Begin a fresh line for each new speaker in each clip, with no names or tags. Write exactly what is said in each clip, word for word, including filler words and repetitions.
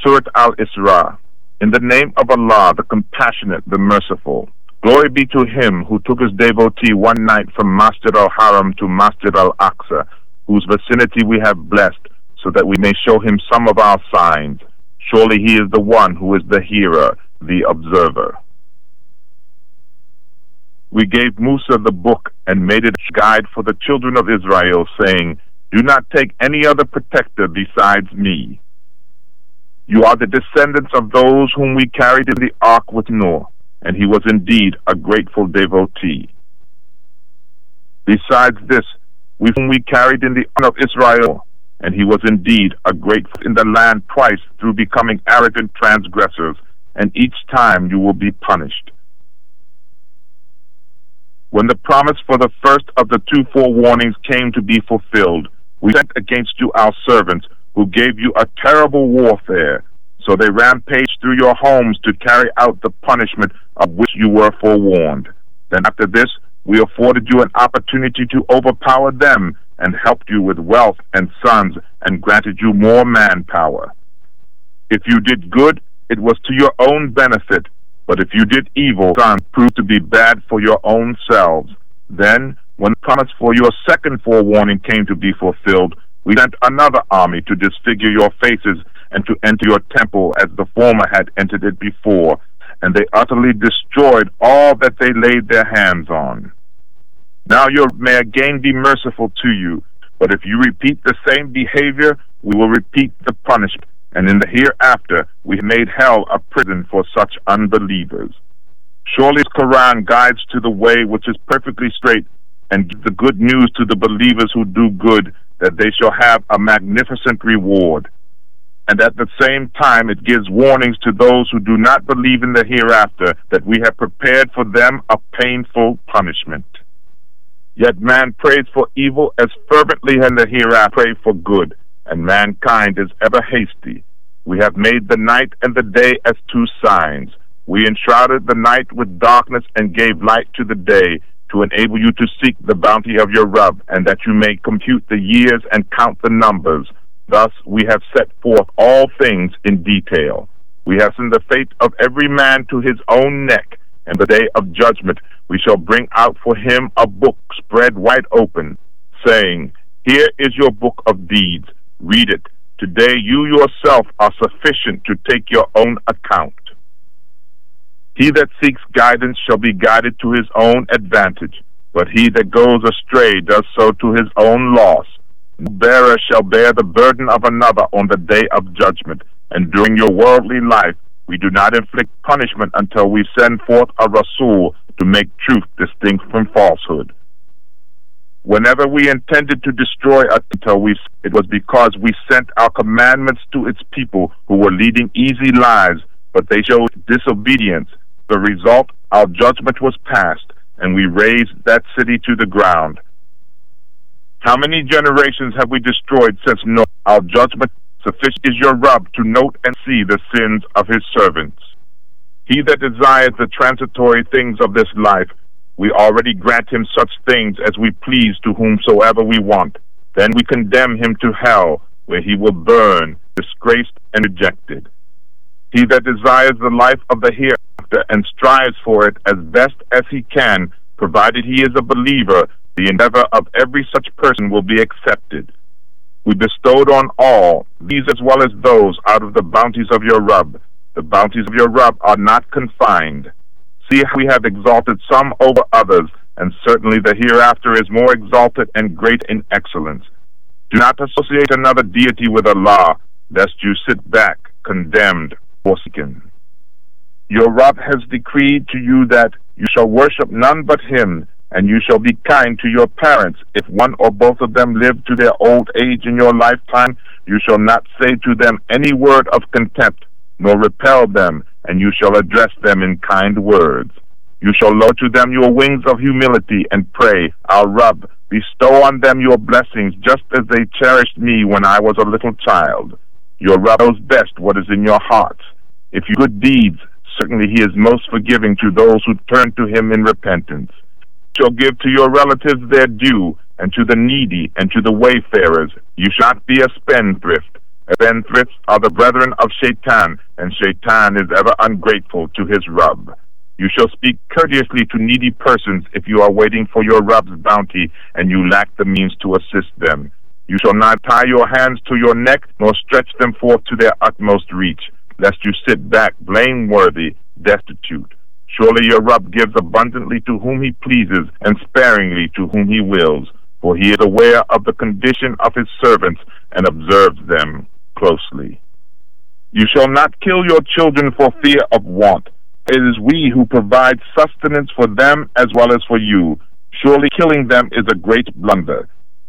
Surat al-Isra. In the name of Allah, the Compassionate, the Merciful. Glory be to Him who took His devotee one night from Masjid al-Haram to Masjid al-Aqsa, whose vicinity we have blessed, so that we may show Him some of our signs. Surely He is the one who is the hearer, the observer. We gave Musa the book and made it a guide for the children of Israel, saying, do not take any other protector besides me. You are the descendants of those whom we carried in the ark with Noah, and he was indeed a grateful devotee. Besides this, we whom we carried in the ark of Israel, and he was indeed a grateful in the land twice through becoming arrogant transgressors, and each time you will be punished. When the promise for the first of the two forewarnings came to be fulfilled, we sent against you our servants, who gave you a terrible warfare. So they rampaged through your homes to carry out the punishment of which you were forewarned. Then after this, we afforded you an opportunity to overpower them, and helped you with wealth and sons, and granted you more manpower. If you did good, it was to your own benefit. But if you did evil, son proved to be bad for your own selves. Then, when the promise for your second forewarning came to be fulfilled, we sent another army to disfigure your faces and to enter your temple as the former had entered it before, and they utterly destroyed all that they laid their hands on. Now you may again be merciful to you, but if you repeat the same behavior, we will repeat the punishment. And in the hereafter, we made hell a prison for such unbelievers. Surely the Quran guides to the way which is perfectly straight, and gives the good news to the believers who do good, that they shall have a magnificent reward. And at the same time it gives warnings to those who do not believe in the hereafter, that we have prepared for them a painful punishment. Yet man prays for evil as fervently as the hereafter pray for good, and mankind is ever hasty. We have made the night and the day as two signs. We enshrouded the night with darkness and gave light to the day, to enable you to seek the bounty of your Rabb, and that you may compute the years and count the numbers. Thus we have set forth all things in detail. We have sent the fate of every man to his own neck, and the day of judgment we shall bring out for him a book spread wide open, saying, here is your book of deeds. Read it. Today you yourself are sufficient to take your own account. He that seeks guidance shall be guided to his own advantage, but he that goes astray does so to his own loss. No bearer shall bear the burden of another on the day of judgment, and during your worldly life we do not inflict punishment until we send forth a Rasul to make truth distinct from falsehood. Whenever we intended to destroy a until we, it was because we sent our commandments to its people who were leading easy lives, but they showed disobedience. The result, our judgment was passed, and we razed that city to the ground. How many generations have we destroyed since Noah? Our judgment sufficient is your Rabb to note and see the sins of his servants. He that desires the transitory things of this life, we already grant him such things as we please to whomsoever we want. Then we condemn him to hell, where he will burn, disgraced and rejected. He that desires the life of the hereafter and strives for it as best as he can, provided he is a believer, the endeavor of every such person will be accepted. We bestowed on all, these as well as those, out of the bounties of your Rabb. The bounties of your Rabb are not confined. See how we have exalted some over others, and certainly the hereafter is more exalted and great in excellence. Do not associate another deity with Allah, lest you sit back, condemned, forsaken. Your Rabb has decreed to you that you shall worship none but Him, and you shall be kind to your parents. If one or both of them live to their old age in your lifetime, you shall not say to them any word of contempt, nor repel them, and you shall address them in kind words. You shall lower to them your wings of humility and pray, Our Rabb, bestow on them your blessings just as they cherished me when I was a little child. Your Rabb knows best what is in your hearts. If you do good deeds, certainly He is most forgiving to those who turn to Him in repentance. You shall give to your relatives their due, and to the needy and to the wayfarers. You shall not be a spendthrift. Spendthrifts are the brethren of Shaitan, and Shaitan is ever ungrateful to his Rabb. You shall speak courteously to needy persons if you are waiting for your Rabb's bounty and you lack the means to assist them. You shall not tie your hands to your neck, nor stretch them forth to their utmost reach, lest you sit back blameworthy, destitute. Surely your Rabb gives abundantly to whom he pleases, and sparingly to whom he wills, for he is aware of the condition of his servants, and observes them closely. You shall not kill your children for fear of want. It is we who provide sustenance for them as well as for you. Surely killing them is a great blunder.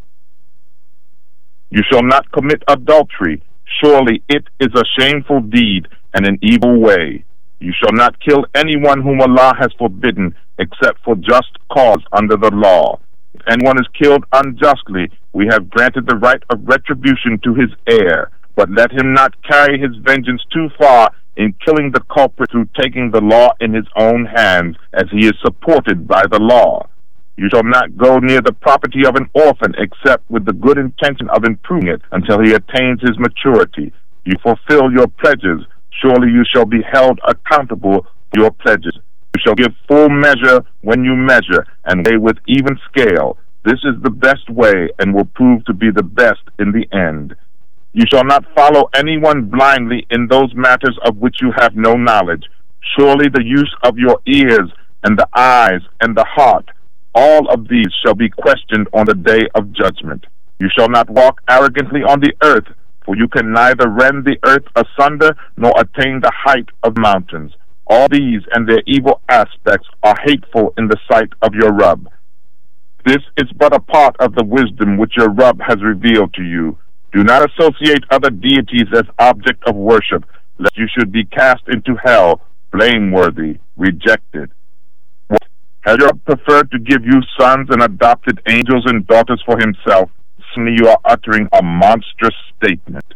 You shall not commit adultery. Surely it is a shameful deed and an evil way. You shall not kill anyone whom Allah has forbidden, except for just cause under the law. If anyone is killed unjustly, we have granted the right of retribution to his heir, but let him not carry his vengeance too far in killing the culprit through taking the law in his own hands, as he is supported by the law. You shall not go near the property of an orphan except with the good intention of improving it until he attains his maturity. You fulfill your pledges. Surely you shall be held accountable for your pledges. You shall give full measure when you measure, and weigh with even scale. This is the best way, and will prove to be the best in the end. You shall not follow anyone blindly in those matters of which you have no knowledge. Surely the use of your ears, and the eyes, and the heart, all of these shall be questioned on the day of judgment. You shall not walk arrogantly on the earth, for you can neither rend the earth asunder, nor attain the height of mountains. All these and their evil aspects are hateful in the sight of your Rabb. This is but a part of the wisdom which your Rabb has revealed to you. Do not associate other deities as object of worship, lest you should be cast into hell, blameworthy, rejected. What? Had your Rabb preferred to give you sons and adopted angels and daughters for himself? Suddenly you are uttering a monstrous statement.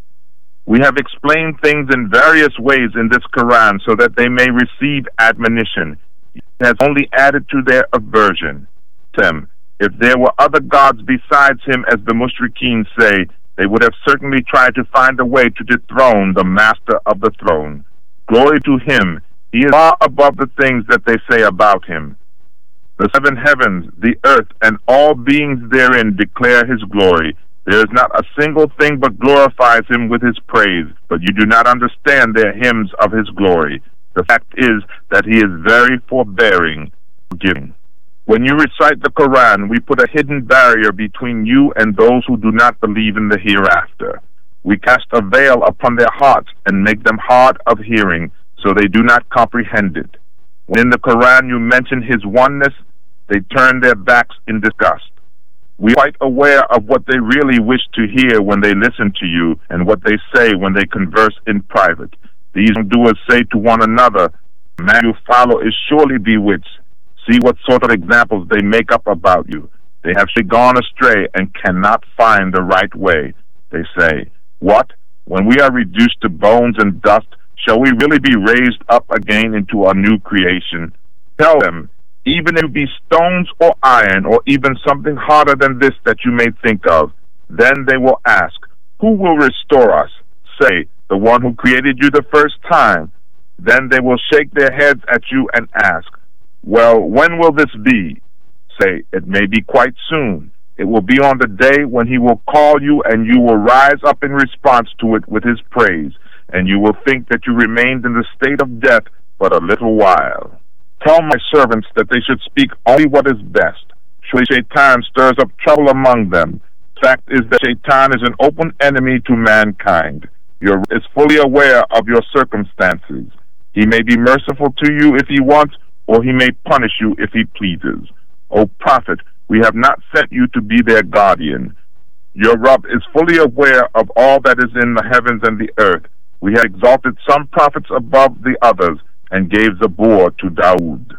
We have explained things in various ways in this Quran so that they may receive admonition. It has only added to their aversion. Them, if there were other gods besides him, as the Mushrikeen say, they would have certainly tried to find a way to dethrone the master of the throne. Glory to him. He is far above the things that they say about him. The seven heavens, the earth, and all beings therein declare his glory. There is not a single thing but glorifies him with his praise, but you do not understand their hymns of his glory. The fact is that he is very forbearing, forgiving. When you recite the Quran, we put a hidden barrier between you and those who do not believe in the hereafter. We cast a veil upon their hearts and make them hard of hearing, so they do not comprehend it. When in the Quran you mention his oneness, they turn their backs in disgust. We are quite aware of what they really wish to hear when they listen to you, and what they say when they converse in private. These doers say to one another, "The man you follow is surely bewitched. See what sort of examples they make up about you. They have gone astray and cannot find the right way." They say, "What? When we are reduced to bones and dust, shall we really be raised up again into a new creation?" Tell them, even if it be stones or iron, or even something harder than this that you may think of, then they will ask, "Who will restore us?" Say, "The one who created you the first time." Then they will shake their heads at you and ask, "Well, when will this be?" Say, "It may be quite soon. It will be on the day when he will call you, and you will rise up in response to it with his praise, and you will think that you remained in the state of death but a little while. Tell my servants that they should speak only what is best. Surely Shaitan stirs up trouble among them. The fact is that Shaitan is an open enemy to mankind. Your Rabb is fully aware of your circumstances. He may be merciful to you if he wants, or he may punish you if he pleases. O Prophet, we have not sent you to be their guardian. Your Rabb is fully aware of all that is in the heavens and the earth. We have exalted some prophets above the others, and gave Zabur to Dawood.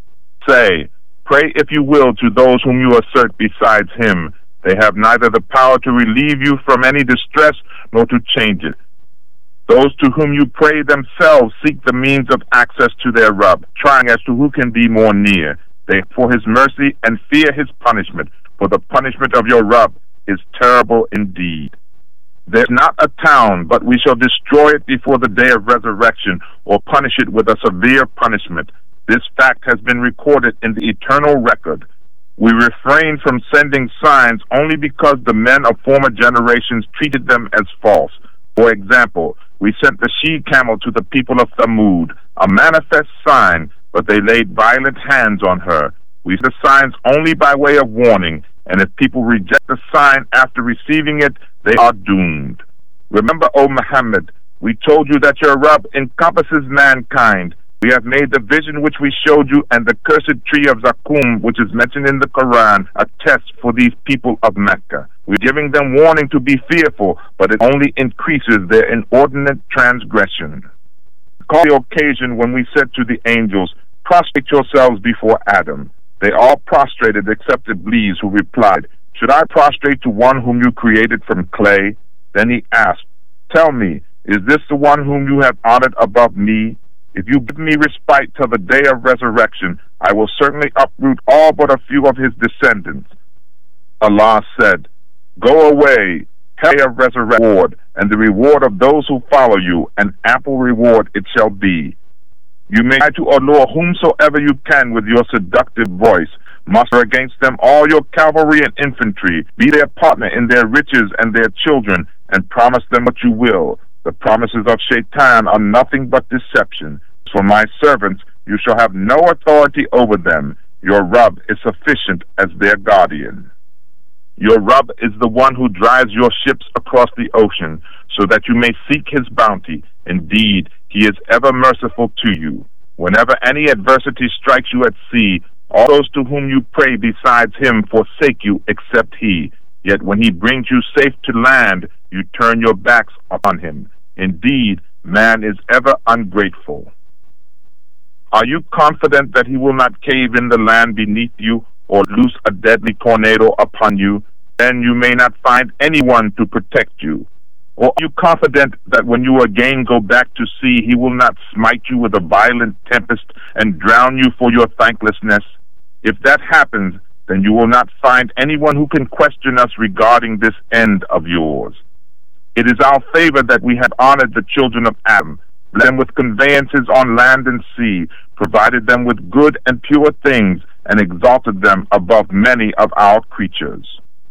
Say, pray if you will to those whom you assert besides him. They have neither the power to relieve you from any distress, nor to change it. Those to whom you pray themselves seek the means of access to their Rabb, trying as to who can be more near. They for his mercy and fear his punishment, for the punishment of your Rabb is terrible indeed. There's not a town, but we shall destroy it before the day of resurrection, or punish it with a severe punishment. This fact has been recorded in the eternal record. We refrain from sending signs only because the men of former generations treated them as false. For example, we sent the she-camel to the people of Thamud, a manifest sign, but they laid violent hands on her. We send the signs only by way of warning, and if people reject the sign after receiving it, they are doomed. Remember, O Muhammad, we told you that your Rabb encompasses mankind. We have made the vision which we showed you and the cursed tree of Zakum, which is mentioned in the Quran, a test for these people of Mecca. We're giving them warning to be fearful, but it only increases their inordinate transgression. Recall the occasion when we said to the angels, prostrate yourselves before Adam. They all prostrated except Iblis, who replied, should I prostrate to one whom you created from clay? Then he asked, tell me, is this the one whom you have honored above me? If you give me respite till the day of resurrection, I will certainly uproot all but a few of his descendants. Allah said, go away, hell of resurrection, reward, and the reward of those who follow you, an ample reward it shall be. You may try to allure whomsoever you can with your seductive voice. Muster against them all your cavalry and infantry. Be their partner in their riches and their children, and promise them what you will. The promises of Shaitan are nothing but deception. For my servants, you shall have no authority over them. Your Rabb is sufficient as their guardian. Your Rabb is the one who drives your ships across the ocean, so that you may seek his bounty. Indeed, he is ever merciful to you. Whenever any adversity strikes you at sea, all those to whom you pray besides him forsake you except he. Yet when he brings you safe to land, you turn your backs upon him. Indeed, man is ever ungrateful. Are you confident that he will not cave in the land beneath you, or loose a deadly tornado upon you? Then you may not find anyone to protect you. Or are you confident that when you again go back to sea, he will not smite you with a violent tempest and drown you for your thanklessness? If that happens, then you will not find anyone who can question us regarding this end of yours. It is our favor that we have honored the children of Adam, blessed them with conveyances on land and sea, provided them with good and pure things, and exalted them above many of our creatures.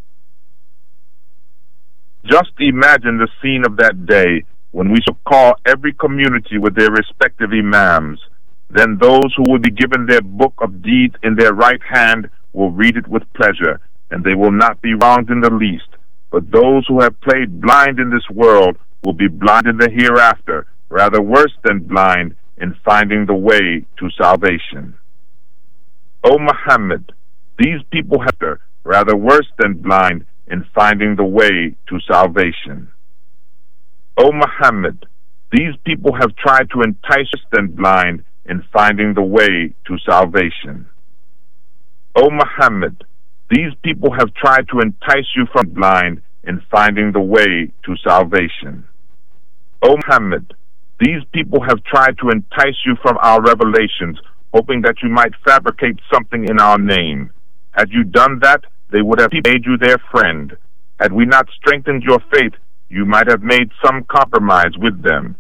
Just imagine the scene of that day when we shall call every community with their respective imams. Then those who will be given their book of deeds in their right hand will read it with pleasure, and they will not be wronged in the least. But those who have played blind in this world will be blind in the hereafter, rather worse than blind in finding the way to salvation. O Muhammad, these people have rather worse than blind in finding the way to salvation. O Muhammad, these people have tried to entice us than blind in finding the way to salvation. O Muhammad, these people have tried to entice you from blind in finding the way to salvation. O Muhammad, these people have tried to entice you from our revelations, hoping that you might fabricate something in our name. Had you done that, they would have made you their friend. Had we not strengthened your faith, you might have made some compromise with them.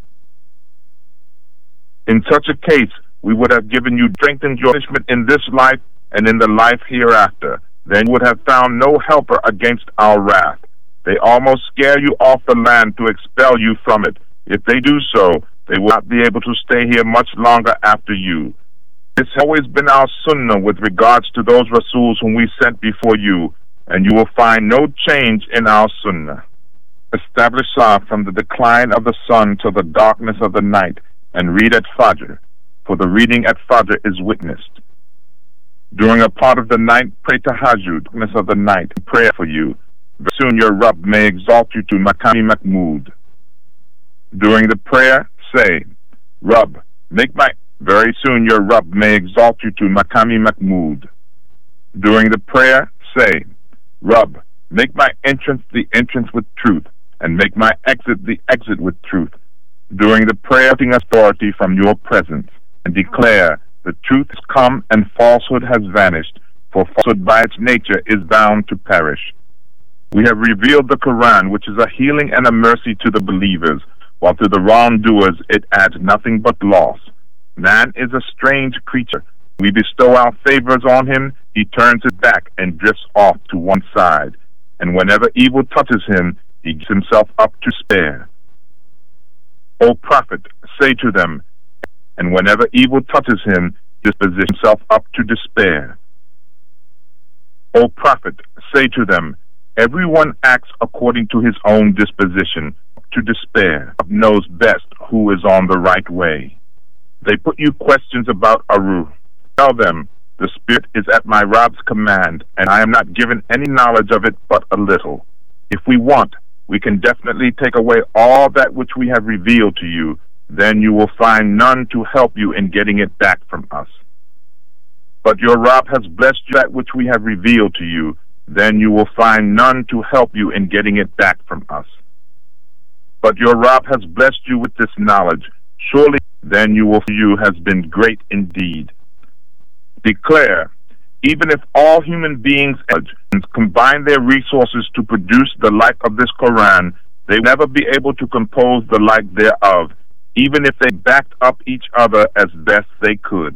In such a case, we would have given you strengthened your punishment in this life and in the life hereafter. Then you would have found no helper against our wrath. They almost scare you off the land to expel you from it. If they do so, they will not be able to stay here much longer after you. This has always been our sunnah with regards to those Rasuls whom we sent before you, and you will find no change in our sunnah. Establish Salah from the decline of the sun till the darkness of the night, and read at Fajr, for the reading at Fajr is witnessed. During a part of the night, pray Tahajjud, darkness of the night, and pray for you. Very soon your Rabb may exalt you to Maqami Mahmud. During the prayer, say, Rabb, make my... Very soon your Rabb may exalt you to Maqami Mahmud. During the prayer, say, Rabb, make my entrance the entrance with truth, and make my exit the exit with truth. During the prayer, taking authority from your presence, and declare, the truth has come and falsehood has vanished, for falsehood by its nature is bound to perish. We have revealed the Quran, which is a healing and a mercy to the believers, while to the wrongdoers it adds nothing but loss. Man is a strange creature. We bestow our favors on him, he turns his back and drifts off to one side. And whenever evil touches him, he gives himself up to despair. O Prophet, say to them, and whenever evil touches him, he dispositions himself up to despair. O Prophet, say to them, everyone acts according to his own disposition, to despair, knows best who is on the right way. They put you questions about Aru. Tell them, the Spirit is at my Rabb's command, and I am not given any knowledge of it but a little. If we want, we can definitely take away all that which we have revealed to you, then you will find none to help you in getting it back from us. But your Rabb has blessed you that which we have revealed to you, then you will find none to help you in getting it back from us. But your Rabb has blessed you with this knowledge, surely then you will you has been great indeed. Declare, even if all human beings combine their resources to produce the like of this Quran, they will never be able to compose the like thereof, even if they backed up each other as best they could.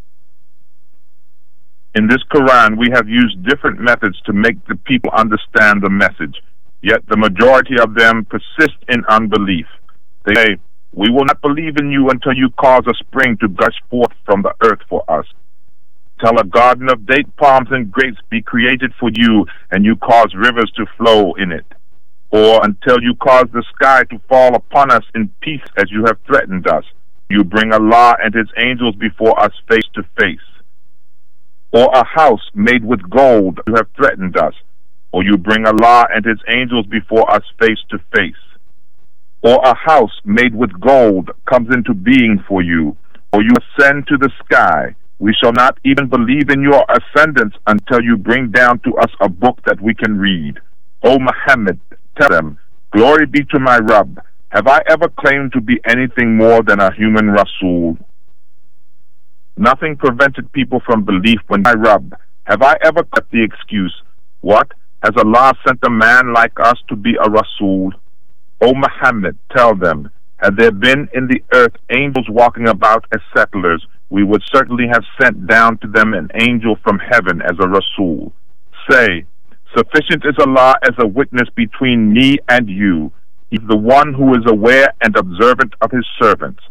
In this Quran, we have used different methods to make the people understand the message, yet the majority of them persist in unbelief. They say, we will not believe in you until you cause a spring to gush forth from the earth for us. Till a garden of date palms and grapes be created for you, and you cause rivers to flow in it. Or until you cause the sky to fall upon us in peace as you have threatened us. You bring Allah and his angels before us face to face. Or a house made with gold you have threatened us. Or you bring Allah and his angels before us face to face. Or a house made with gold comes into being for you. Or you ascend to the sky. We shall not even believe in your ascendance until you bring down to us a book that we can read. O Muhammad, tell them, glory be to my Rabb. Have I ever claimed to be anything more than a human Rasul? Nothing prevented people from belief when my Rabb. Have I ever cut the excuse, what? Has Allah sent a man like us to be a Rasul? O Muhammad, tell them, had there been in the earth angels walking about as settlers, we would certainly have sent down to them an angel from heaven as a Rasul. Say, sufficient is Allah as a witness between me and you. He is the one who is aware and observant of his servants.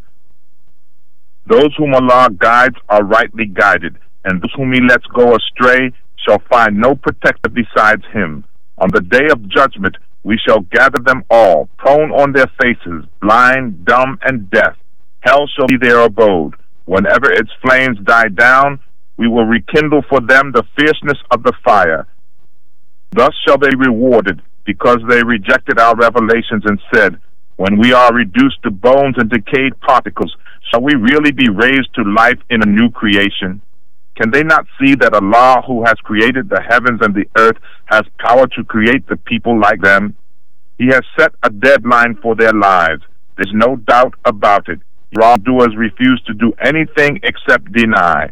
Those whom Allah guides are rightly guided, and those whom he lets go astray shall find no protector besides him. On the day of judgment we shall gather them all, prone on their faces, blind, dumb, and deaf. Hell shall be their abode. Whenever its flames die down, we will rekindle for them the fierceness of the fire. Thus shall they be rewarded, because they rejected our revelations and said, when we are reduced to bones and decayed particles, shall we really be raised to life in a new creation? Can they not see that Allah, who has created the heavens and the earth, has power to create the people like them? He has set a deadline for their lives. There's no doubt about it. Wrongdoers refuse to do anything except deny.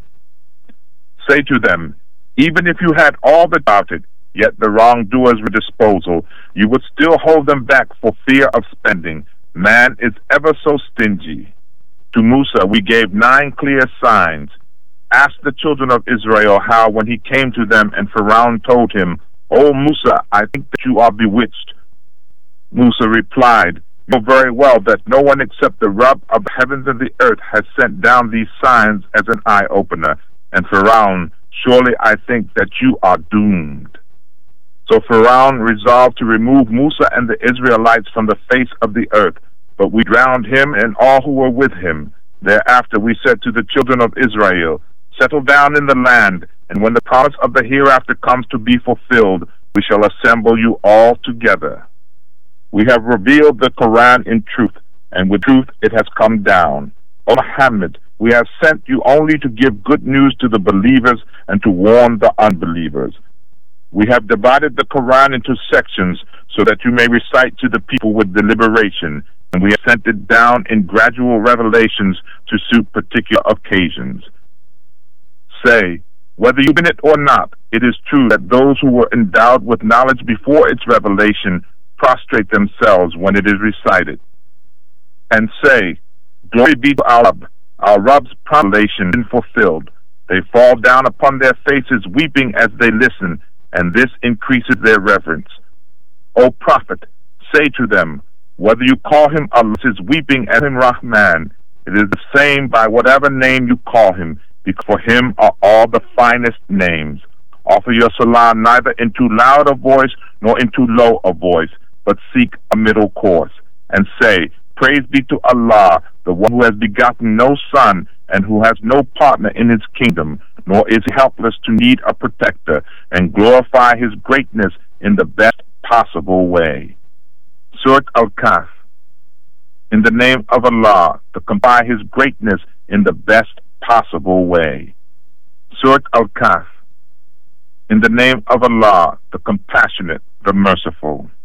Say to them, even if you had all about it, yet the wrongdoers were disposal, you would still hold them back for fear of spending. Man is ever so stingy. To Musa we gave nine clear signs. Ask the children of Israel how, when he came to them and Pharaoh told him, O Musa, I think that you are bewitched. Musa replied, know very well that no one except the Rabb of the heavens and the earth has sent down these signs as an eye-opener. And Pharaoh, surely I think that you are doomed. So Pharaoh resolved to remove Musa and the Israelites from the face of the earth, but we drowned him and all who were with him. Thereafter we said to the children of Israel, settle down in the land, and when the promise of the hereafter comes to be fulfilled, we shall assemble you all together. We have revealed the Quran in truth, and with truth it has come down. O Muhammad, we have sent you only to give good news to the believers and to warn the unbelievers. We have divided the Quran into sections so that you may recite to the people with deliberation, and we have sent it down in gradual revelations to suit particular occasions. Say, Whether you believe it or not, it is true that those who were endowed with knowledge before its revelation prostrate themselves when it is recited, and say, Glory be to our Rabb, our Rabb's proclamation is fulfilled. They fall down upon their faces weeping as they listen, and this increases their reverence. O Prophet, say to them, whether you call him Allah is weeping as him Rahman, it is the same by whatever name you call him, because for him are all the finest names. Offer your salam neither in too loud a voice nor in too low a voice, but seek a middle course, and say, Praise be to Allah, the one who has begotten no son, and who has no partner in his kingdom, nor is helpless to need a protector, and glorify his greatness in the best possible way. Surat Al-Kahf. In the name of Allah, to comply his greatness in the best possible way. Surat Al-Kahf. In the name of Allah, the compassionate, the merciful.